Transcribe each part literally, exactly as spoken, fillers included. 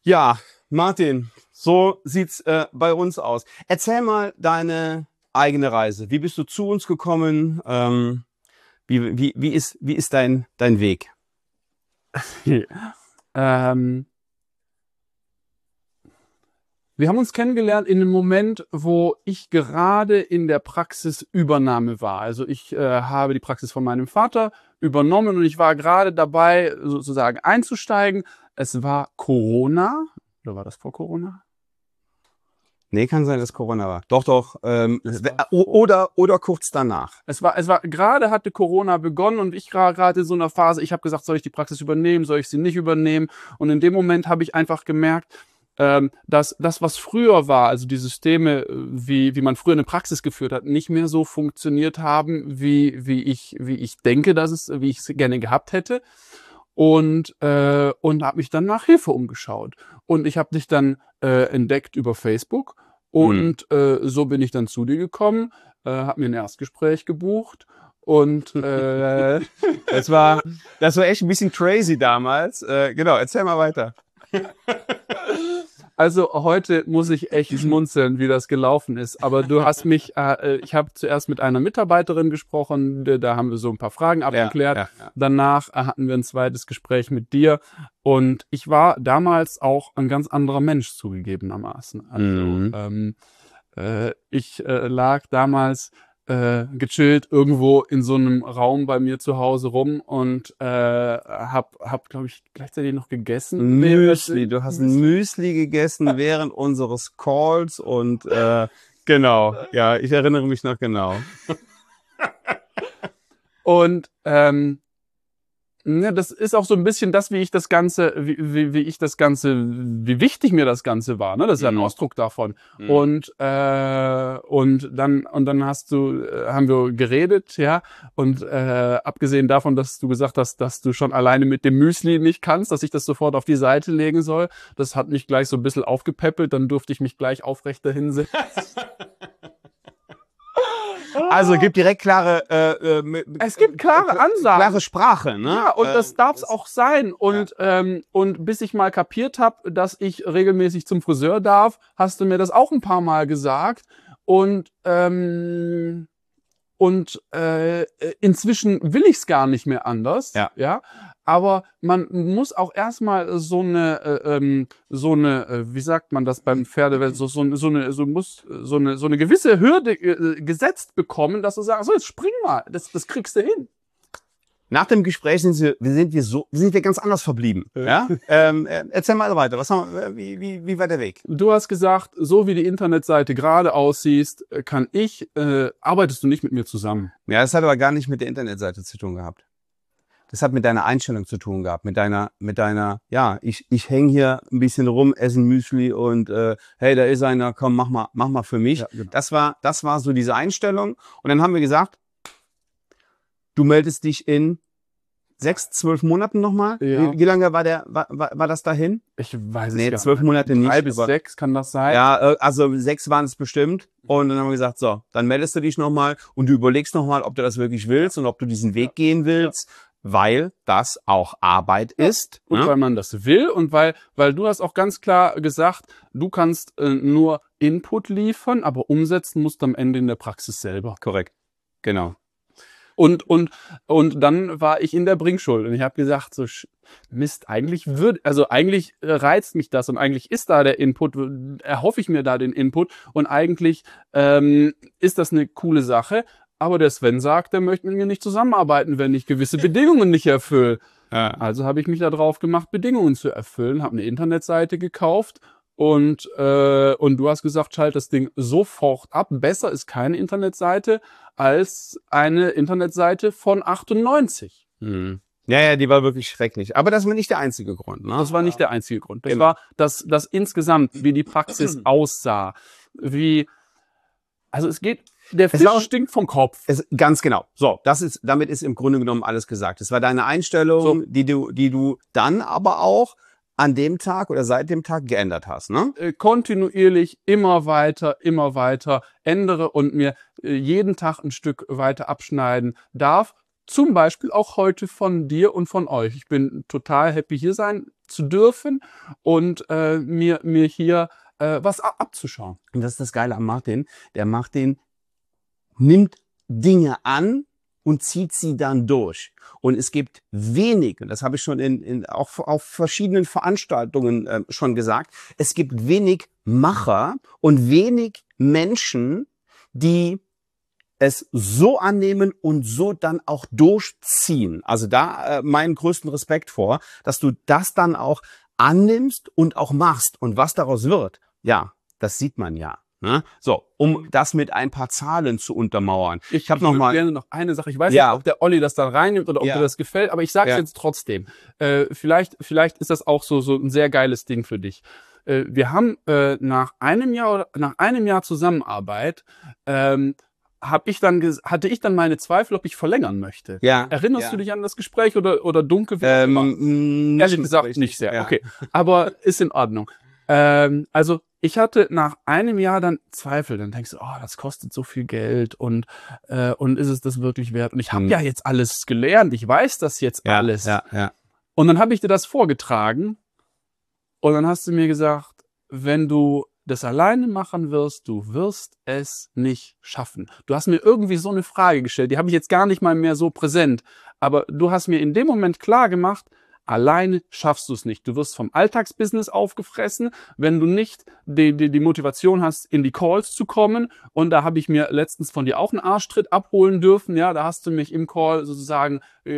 Ja, Martin, so sieht's äh, bei uns aus. Erzähl mal deine eigene Reise. Wie bist du zu uns gekommen? Ähm, wie, wie, wie ist, wie ist dein, dein Weg? ähm, wir haben uns kennengelernt in dem Moment, wo ich gerade in der Praxisübernahme war. Also ich äh, habe die Praxis von meinem Vater übernommen und ich war gerade dabei, sozusagen einzusteigen. Es war Corona. Oder war das vor Corona? Nee, kann sein, dass Corona war. Doch, doch. Ähm, Es we- war o- vor- oder, oder kurz danach. Es war, es war, gerade hatte Corona begonnen und ich war gerade in so einer Phase, ich habe gesagt, soll ich die Praxis übernehmen, soll ich sie nicht übernehmen? Und in dem Moment habe ich einfach gemerkt, ähm, dass das, was früher war, also die Systeme, äh, wie, wie man früher eine Praxis geführt hat, nicht mehr so funktioniert haben, wie, wie ich, wie ich denke, dass es, wie ich es gerne gehabt hätte. Und, äh, und habe mich dann nach Hilfe umgeschaut. Und ich habe dich dann äh, entdeckt über Facebook. Hm. Und äh, so bin ich dann zu dir gekommen, äh, habe mir ein Erstgespräch gebucht und äh, Das war, das war echt ein bisschen crazy damals. Äh, genau, erzähl mal weiter. also heute muss ich echt schmunzeln, wie das gelaufen ist. Aber du hast mich, äh, ich habe zuerst mit einer Mitarbeiterin gesprochen, da da haben wir so ein paar Fragen Ja, abgeklärt. ja, ja. Danach äh, hatten wir ein zweites Gespräch mit dir und ich war damals auch ein ganz anderer Mensch zugegebenermaßen. Also Mhm. ähm, äh, ich äh, lag damals äh, gechillt irgendwo in so einem Raum bei mir zu Hause rum und äh, hab, hab glaube ich, gleichzeitig noch gegessen. Müsli, du hast ein Müsli gegessen während unseres Calls und äh, genau, ja, ich erinnere mich noch genau. Und ähm, ne, das ist auch so ein bisschen das, wie ich das Ganze, wie, wie, wie ich das Ganze, wie wichtig mir das Ganze war. Ne? Das ist ja ein Mhm. Ausdruck davon. Mhm. Und äh, und dann und dann hast du, äh, haben wir geredet, ja. Und äh, abgesehen davon, dass du gesagt hast, dass du schon alleine mit dem Müsli nicht kannst, dass ich das sofort auf die Seite legen soll, das hat mich gleich so ein bisschen aufgepäppelt. Dann durfte ich mich gleich aufrechter hinsetzen. Also gibt direkt klare, äh, äh, mit- Es gibt klare Ansagen. klare Sprache, ne? Ja, und das Äh, darf es das- auch sein. Und, ähm, und bis ich mal kapiert habe, dass ich regelmäßig zum Friseur darf, hast du mir das auch ein paar Mal gesagt. Und, ähm, und äh, inzwischen will ich es gar nicht mehr anders. Ja. Ja. Aber man muss auch erstmal so eine, äh, ähm, so eine, äh, wie sagt man das beim Pferdewelt, so, so, so eine, so muss, so eine, so eine gewisse Hürde äh, gesetzt bekommen, dass du sagst, so jetzt spring mal, das, das kriegst du hin. Nach dem Gespräch sind, sie, sind wir so, sind wir ganz anders verblieben. Ja? ähm, äh, erzähl mal weiter. Was haben wir, wie, wie, wie war der Weg? Du hast gesagt, so wie die Internetseite gerade aussieht, kann ich, äh, arbeitest du nicht mit mir zusammen. Ja, das hat aber gar nicht mit der Internetseite zu tun gehabt. Das hat mit deiner Einstellung zu tun gehabt, mit deiner, mit deiner, ja, ich, ich hänge hier ein bisschen rum, essen Müsli und äh, hey, da ist einer, komm, mach mal, mach mal für mich. Ja, genau. Das war, das war so diese Einstellung. Und dann haben wir gesagt, du meldest dich in sechs, zwölf Monaten nochmal. Ja. Wie, wie lange war der, war, war, war das dahin? Ich weiß es Nee, gar zwölf nicht. Monate nicht. Drei bis aber- sechs kann das sein. Ja, äh, also sechs waren es bestimmt. Und dann haben wir gesagt, so, dann meldest du dich nochmal und du überlegst nochmal, ob du das wirklich willst und ob du diesen Weg gehen willst, weil das auch Arbeit ist. Und ne? weil man das will und weil, weil du hast auch ganz klar gesagt, du kannst äh, nur Input liefern, aber umsetzen musst du am Ende in der Praxis selber. Korrekt. Genau. Und, und, und dann war ich in der Bringschuld und ich habe gesagt, so sch- Mist, eigentlich würde, also eigentlich äh, reizt mich das und eigentlich ist da der Input, w- erhoffe ich mir da den Input und eigentlich ähm, ist das eine coole Sache, aber der Sven sagt, der möchte mit mir nicht zusammenarbeiten, wenn ich gewisse Bedingungen nicht erfülle. Ja. Also habe ich mich da drauf gemacht, Bedingungen zu erfüllen, habe eine Internetseite gekauft und, äh, und du hast gesagt, schalt das Ding sofort ab. Besser ist keine Internetseite als eine Internetseite von achtundneunzig. Hm. Ja, ja, die war wirklich schrecklich. Aber das war nicht der einzige Grund. Ne? Das war nicht der einzige Grund. Das Genau. war das, das insgesamt, wie die Praxis aussah, wie, also es geht, der Es Fisch war auch- stinkt vom Kopf. Es, ganz genau. So, das ist, damit ist im Grunde genommen alles gesagt. Es war deine Einstellung, So. die du, die du dann aber auch an dem Tag oder seit dem Tag geändert hast, ne? Äh, kontinuierlich immer weiter, immer weiter ändere und mir äh, jeden Tag ein Stück weiter abschneiden darf. zum Beispiel auch heute von dir und von euch. Ich bin total happy, hier sein zu dürfen und äh, mir, mir hier äh, was ab abzuschauen. Und das ist das Geile am Martin. Der Martin nimmt Dinge an und zieht sie dann durch. Und es gibt wenig, und das habe ich schon in, in auch auf verschiedenen Veranstaltungen äh, schon gesagt, es gibt wenig Macher und wenig Menschen, die es so annehmen und so dann auch durchziehen. Also da äh, meinen größten Respekt vor, dass du das dann auch annimmst und auch machst. Und was daraus wird, ja, das sieht man ja. Ne? So, um das mit ein paar Zahlen zu untermauern. Ich, ich habe noch mal gerne noch eine Sache. Ich weiß ja. nicht, ob der Olli das dann reinnimmt oder ob ja. dir das gefällt, aber ich sage es ja. jetzt trotzdem. Äh, vielleicht, vielleicht ist das auch so, so ein sehr geiles Ding für dich. Äh, wir haben äh, nach einem Jahr oder nach einem Jahr Zusammenarbeit ähm, hab ich dann hatte ich dann meine Zweifel, ob ich verlängern möchte. Ja. Erinnerst ja. du dich an das Gespräch oder oder dunkel? Ähm, Ehrlich gesagt richtig. Nicht sehr. Ja. Okay, aber ist in Ordnung. Ähm, also ich hatte nach einem Jahr dann Zweifel. Dann denkst du, oh, das kostet so viel Geld und äh, und ist es das wirklich wert? Und ich habe hm. ja jetzt alles gelernt. Ich weiß das jetzt ja, alles. Ja, ja. Und dann habe ich dir das vorgetragen und dann hast du mir gesagt, wenn du das alleine machen wirst, du wirst es nicht schaffen. Du hast mir irgendwie so eine Frage gestellt, die habe ich jetzt gar nicht mal mehr so präsent, aber du hast mir in dem Moment klar gemacht, alleine schaffst du es nicht. Du wirst vom Alltagsbusiness aufgefressen, wenn du nicht die, die, die Motivation hast, in die Calls zu kommen. Und da habe ich mir letztens von dir auch einen Arschtritt abholen dürfen. Ja, da hast du mich im Call sozusagen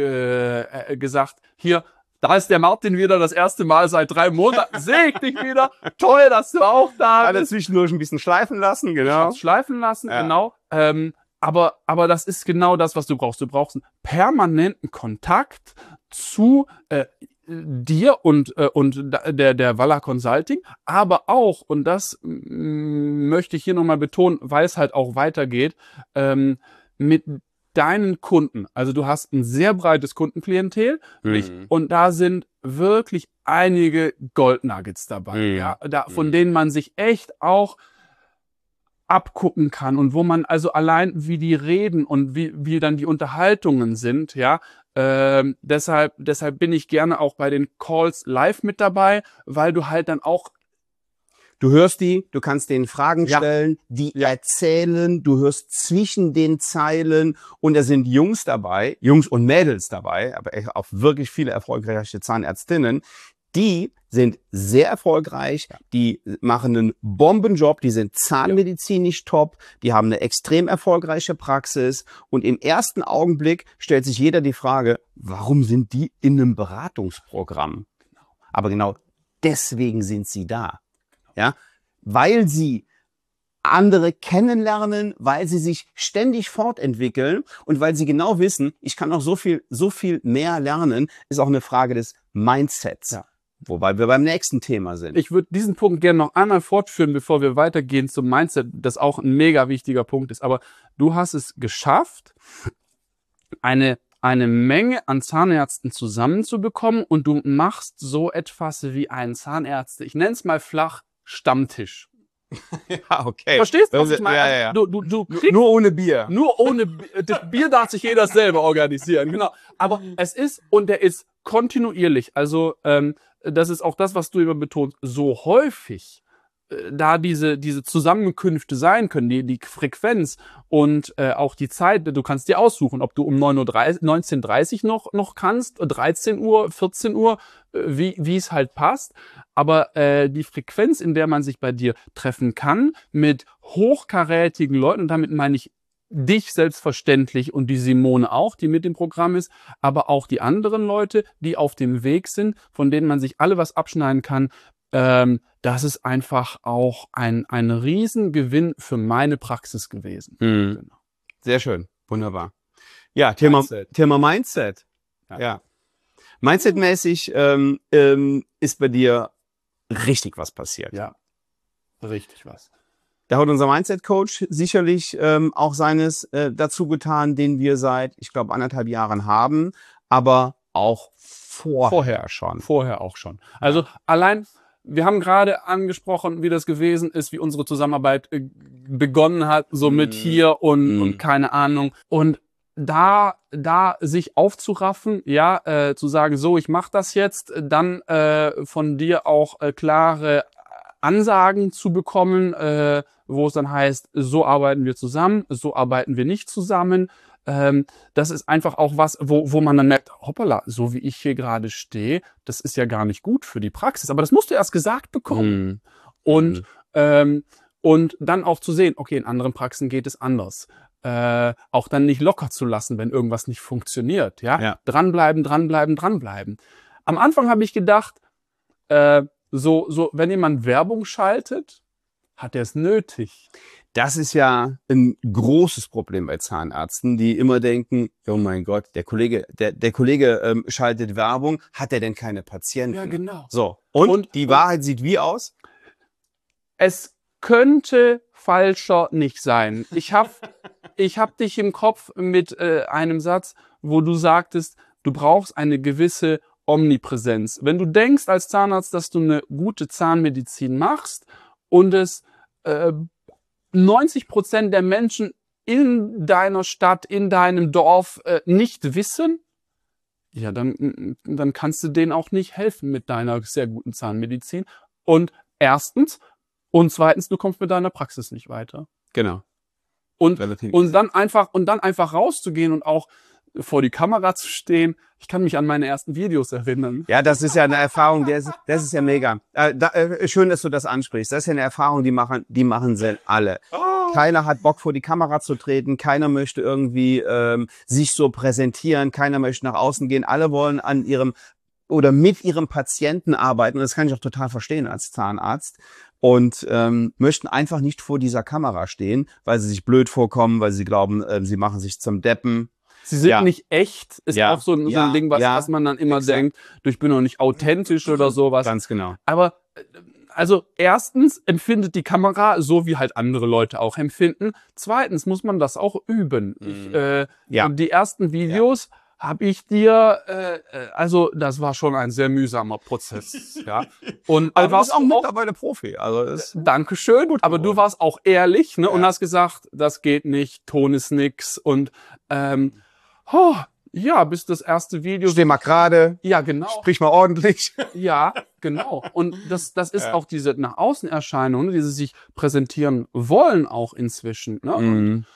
äh, äh, gesagt, hier, da ist der Martin wieder das erste Mal seit drei Monaten. Sehe ich dich wieder. Toll, dass du auch da bist. Alle zwischendurch ein bisschen schleifen lassen, genau. Schleifen lassen, ja. genau. Ähm, aber, aber das ist genau das, was du brauchst. Du brauchst einen permanenten Kontakt zu äh, dir und, äh, und der, der Walla Consulting, aber auch, und das mm, möchte ich hier nochmal betonen, weil es halt auch weitergeht, ähm, mit deinen Kunden. Also du hast ein sehr breites Kundenklientel mhm. und da sind wirklich einige Goldnuggets dabei, mhm. ja, da, von mhm. denen man sich echt auch abgucken kann und wo man also allein wie die reden und wie, wie dann die Unterhaltungen sind, ja, ähm, deshalb, deshalb bin ich gerne auch bei den Calls live mit dabei, weil du halt dann auch Du hörst die, du kannst denen Fragen ja. stellen, die ja. erzählen, du hörst zwischen den Zeilen und da sind Jungs dabei, Jungs und Mädels dabei, aber auch wirklich viele erfolgreiche Zahnärztinnen, die sind sehr erfolgreich, ja. die machen einen Bombenjob, die sind zahnmedizinisch ja. top, die haben eine extrem erfolgreiche Praxis und im ersten Augenblick stellt sich jeder die Frage, warum sind die in einem Beratungsprogramm? Genau. Aber genau deswegen sind sie da. Ja, weil sie andere kennenlernen, weil sie sich ständig fortentwickeln und weil sie genau wissen, ich kann noch so viel, so viel mehr lernen, ist auch eine Frage des Mindsets. Ja. Wobei wir beim nächsten Thema sind. Ich würde diesen Punkt gerne noch einmal fortführen, bevor wir weitergehen zum Mindset, das auch ein mega wichtiger Punkt ist. Aber du hast es geschafft, eine eine Menge an Zahnärzten zusammenzubekommen und du machst so etwas wie einen Zahnärzte, ich nenne es mal flach, Stammtisch. Ja, okay. Verstehst du, was ich meine? Ja, ja, ja. Du, du, du kriegst nur ohne Bier. Nur ohne Bier. Das Bier darf sich jeder selber organisieren, genau. Aber es ist, und der ist kontinuierlich, also ähm, das ist auch das, was du immer betonst, so häufig äh, da diese, diese Zusammenkünfte sein können, die, die Frequenz und äh, auch die Zeit, du kannst dir aussuchen, ob du um neunzehn Uhr dreißig noch, noch kannst, dreizehn Uhr, vierzehn Uhr, äh, wie, wie es halt passt. Aber äh, die Frequenz, in der man sich bei dir treffen kann, mit hochkarätigen Leuten, und damit meine ich dich selbstverständlich und die Simone auch, die mit dem Programm ist, aber auch die anderen Leute, die auf dem Weg sind, von denen man sich alle was abschneiden kann, ähm, das ist einfach auch ein, ein Riesengewinn für meine Praxis gewesen. Mhm. Genau. Sehr schön, wunderbar. Ja, Thema Mindset. Thema Mindset. Ja. ja. Mindset-mäßig ähm, ähm, ist bei dir richtig was passiert. Ja, richtig was. Da hat unser Mindset-Coach sicherlich ähm, auch seines äh, dazu getan, den wir seit, ich glaube, anderthalb Jahren haben, aber auch vorher, vorher schon. Vorher auch schon. Also ja. allein, wir haben gerade angesprochen, wie das gewesen ist, wie unsere Zusammenarbeit äh, begonnen hat, so mit mm. hier und, mm. und keine Ahnung. Und da, da sich aufzuraffen, ja, äh, zu sagen, so, ich mache das jetzt, dann äh, von dir auch äh, klare Ansagen zu bekommen, äh, wo es dann heißt, so arbeiten wir zusammen, so arbeiten wir nicht zusammen. Ähm, das ist einfach auch was, wo, wo man dann merkt, hoppala, so wie ich hier gerade stehe, das ist ja gar nicht gut für die Praxis. Aber das musst du erst gesagt bekommen. Mhm. Und, Mhm. ähm, und dann auch zu sehen, okay, in anderen Praxen geht es anders. Äh, auch dann nicht locker zu lassen, wenn irgendwas nicht funktioniert. Ja? Ja. Dranbleiben, dranbleiben, dranbleiben. Am Anfang habe ich gedacht, äh, so, so, wenn jemand Werbung schaltet, hat er es nötig. Das ist ja ein großes Problem bei Zahnärzten, die immer denken, oh mein Gott, der Kollege, der, der Kollege ähm, schaltet Werbung, hat er denn keine Patienten? Ja, genau. So, und, Und- die und- Wahrheit sieht wie aus? Es könnte falscher nicht sein. Ich habe ich hab dich im Kopf mit äh, einem Satz, wo du sagtest, du brauchst eine gewisse Omnipräsenz. Wenn du denkst als Zahnarzt, dass du eine gute Zahnmedizin machst und es äh, neunzig Prozent der Menschen in deiner Stadt, in deinem Dorf äh, nicht wissen, ja, dann, dann kannst du denen auch nicht helfen mit deiner sehr guten Zahnmedizin. Und erstens, und zweitens, du kommst mit deiner Praxis nicht weiter. Genau. Und, Relativ. und dann einfach, und dann einfach rauszugehen und auch vor die Kamera zu stehen. Ich kann mich an meine ersten Videos erinnern. Ja, das ist ja eine Erfahrung, das, das ist ja mega. Äh, da, äh, schön, dass du das ansprichst. Das ist ja eine Erfahrung, die machen, die machen sie alle. Oh. Keiner hat Bock, vor die Kamera zu treten. Keiner möchte irgendwie ähm, sich so präsentieren. Keiner möchte nach außen gehen. Alle wollen an ihrem oder mit ihrem Patienten arbeiten. Und das kann ich auch total verstehen als Zahnarzt. Und ähm, möchten einfach nicht vor dieser Kamera stehen, weil sie sich blöd vorkommen, weil sie glauben, äh, sie machen sich zum Deppen. Sie sind Ja. nicht echt, ist Ja. auch so, ein- so Ja. ein Ding, was, Ja. was man dann immer Exakt. denkt, du, ich bin doch nicht authentisch oder sowas. Ganz genau. Aber äh, also erstens empfindet die Kamera so, wie halt andere Leute auch empfinden. Zweitens muss man das auch üben. Ich, Mhm. äh, Ja. Die ersten Videos habe ich dir, äh, äh, also das war schon ein sehr mühsamer Prozess. Ja. Und Aber dann du bist warst auch du auch mittlerweile Profi. Also das Dankeschön, aber du geworden. warst auch ehrlich, ne, und Ja. hast gesagt, das geht nicht, Ton ist nix und ähm, oh, ja, bis das erste Video. Steh mal gerade, Ja, genau. sprich mal ordentlich. Ja, genau. Und das, das ist Ja. auch diese nach außen Erscheinung, ne, die sie sich präsentieren wollen auch inzwischen. Ne? Und, Mhm.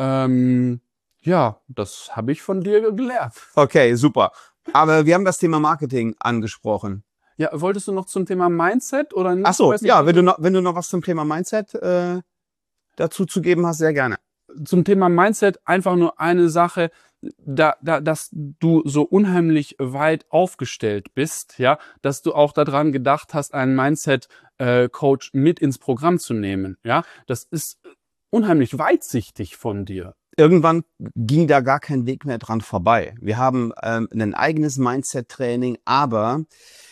ähm, ja, das habe ich von dir gelernt. Okay, super. Aber wir haben das Thema Marketing angesprochen. Ja, wolltest du noch zum Thema Mindset oder nicht? Ach so, Ich weiß nicht, ja, wie wenn du du- noch, wenn du noch was zum Thema Mindset äh, dazu zu geben hast, sehr gerne. Zum Thema Mindset einfach nur eine Sache, da, da, dass du so unheimlich weit aufgestellt bist, ja, dass du auch daran gedacht hast, einen Mindset-Coach mit ins Programm zu nehmen, ja, das ist unheimlich weitsichtig von dir. Irgendwann ging da gar kein Weg mehr dran vorbei. Wir haben ähm, ein eigenes Mindset-Training, aber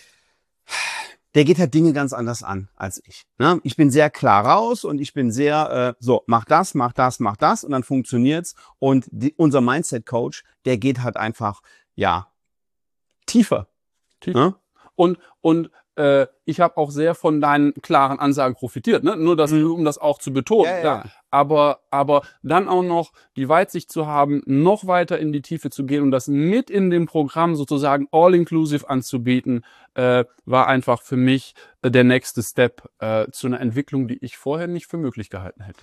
der geht halt Dinge ganz anders an als ich. Ne? Ich bin sehr klar raus und ich bin sehr äh, so, mach das, mach das, mach das und dann funktioniert's. Und die, unser Mindset-Coach, der geht halt einfach, ja, tiefer. Tief- Ne? Und, und äh, ich habe auch sehr von deinen klaren Ansagen profitiert, ne? Nur das, um das auch zu betonen. Ja, ja, klar. ja. Aber, aber dann auch noch die Weitsicht zu haben, noch weiter in die Tiefe zu gehen und das mit in dem Programm sozusagen all-inclusive anzubieten, äh, war einfach für mich äh, der nächste Step äh, zu einer Entwicklung, die ich vorher nicht für möglich gehalten hätte.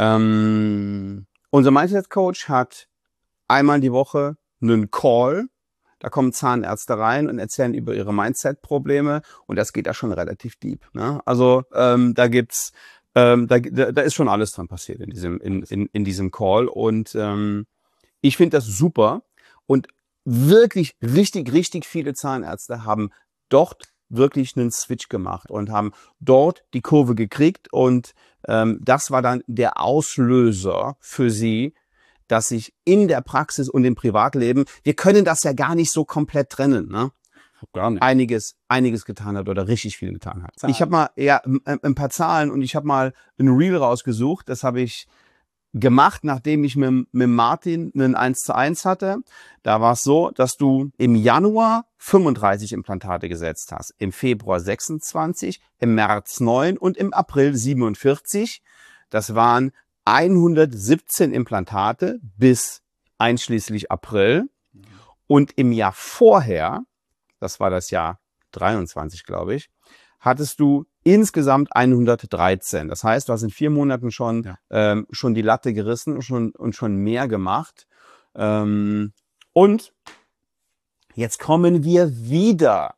Ähm, unser Mindset-Coach hat einmal die Woche einen Call. Da kommen Zahnärzte rein und erzählen über ihre Mindset-Probleme und das geht da schon relativ deep. Ne? Also ähm, da gibt's, ähm, da, da ist schon alles dran passiert in diesem in, in, in diesem Call und ähm, ich finde das super und wirklich richtig richtig viele Zahnärzte haben dort wirklich einen Switch gemacht und haben dort die Kurve gekriegt und ähm, das war dann der Auslöser für sie, dass sich in der Praxis und im Privatleben, wir können das ja gar nicht so komplett trennen, ne? Gar nicht. einiges, einiges getan hat oder richtig viel getan hat. Zahlen. Ich habe mal ja ein, ein paar Zahlen und ich habe mal ein Reel rausgesucht. Das habe ich gemacht, nachdem ich mit, mit Martin einen eins zu eins hatte. Da war es so, dass du im Januar fünfunddreißig Implantate gesetzt hast, im Februar sechsundzwanzig, im März neun und im April siebenundvierzig. Das waren hundertsiebzehn Implantate bis einschließlich April. Und im Jahr vorher, das war das Jahr dreiundzwanzig, glaube ich, hattest du insgesamt hundertdreizehn. Das heißt, du hast in vier Monaten schon, Ja. ähm, schon die Latte gerissen und schon, und schon mehr gemacht. Ähm, und jetzt kommen wir wieder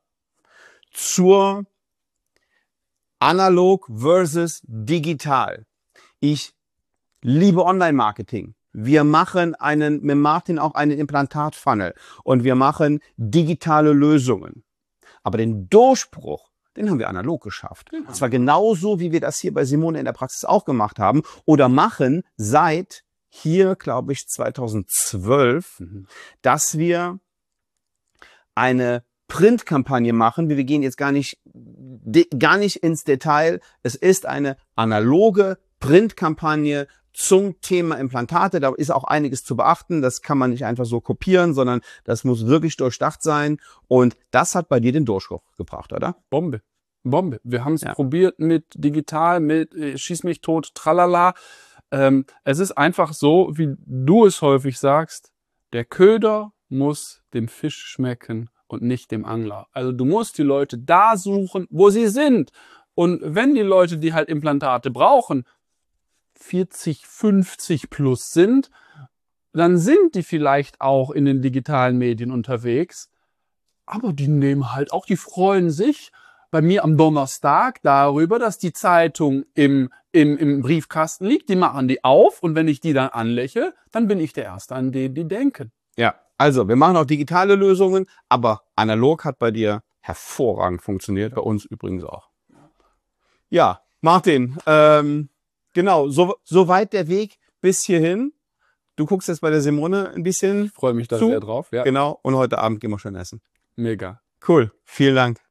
zur Analog versus Digital. Ich liebe Online-Marketing. Wir machen einen, mit Martin auch einen Implantat-Funnel und wir machen digitale Lösungen. Aber den Durchbruch, den haben wir analog geschafft. Genau. Und zwar genauso, wie wir das hier bei Simone in der Praxis auch gemacht haben oder machen seit hier, glaube ich, zweitausendzwölf, Mhm. dass wir eine Printkampagne machen. Wir gehen jetzt gar nicht, gar nicht ins Detail. Es ist eine analoge Printkampagne zum Thema Implantate. Da ist auch einiges zu beachten. Das kann man nicht einfach so kopieren, sondern das muss wirklich durchdacht sein. Und das hat bei dir den Durchbruch gebracht, oder? Bombe. Bombe. Wir haben es Ja. probiert mit digital, mit äh, Schieß mich tot, tralala. Ähm, es ist einfach so, wie du es häufig sagst, der Köder muss dem Fisch schmecken und nicht dem Angler. Also du musst die Leute da suchen, wo sie sind. Und wenn die Leute, die halt Implantate brauchen, vierzig, fünfzig plus sind, dann sind die vielleicht auch in den digitalen Medien unterwegs. Aber die nehmen halt auch, die freuen sich bei mir am Donnerstag darüber, dass die Zeitung im, im, im Briefkasten liegt. Die machen die auf und wenn ich die dann anlächle, dann bin ich der Erste, an den die denken. Ja, also wir machen auch digitale Lösungen, aber analog hat bei dir hervorragend funktioniert, bei uns übrigens auch. Ja, Martin, ähm, genau, so, so weit der Weg bis hierhin. Du guckst jetzt bei der Simone ein bisschen Ich freue mich da zu. sehr drauf. Ja, Genau, und heute Abend gehen wir schön essen. mega. Cool, vielen Dank.